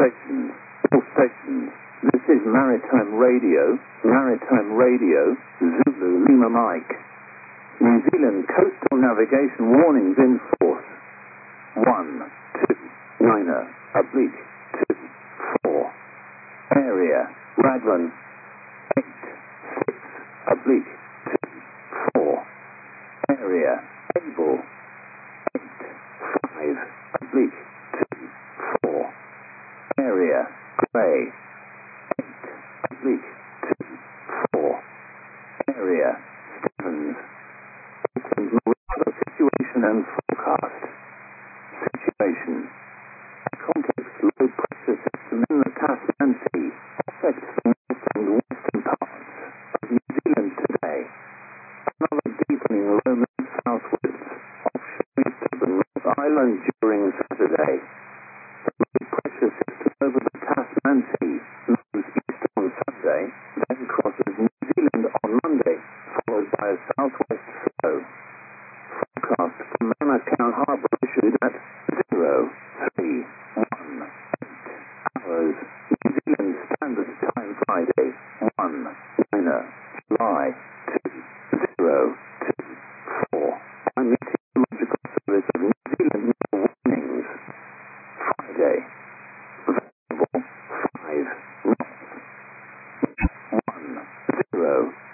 stations, all stations. This is Maritime Radio, Zulu Lima Mike. New Zealand coastal navigation warnings in force. 129 oblique 24. Area, Raglan. 86 oblique 24. Area, Able. 85 oblique 24. Area, Grey. 8 oblique 24. Area, Stevens. Auckland Marine situation and forecast. Situation. A complex low pressure system in the Tasman Sea affects the north and western parts of New Zealand today. Another deepening low moves southwards offshore east of the North Island during Saturday. The low pressure system over the Tasman Sea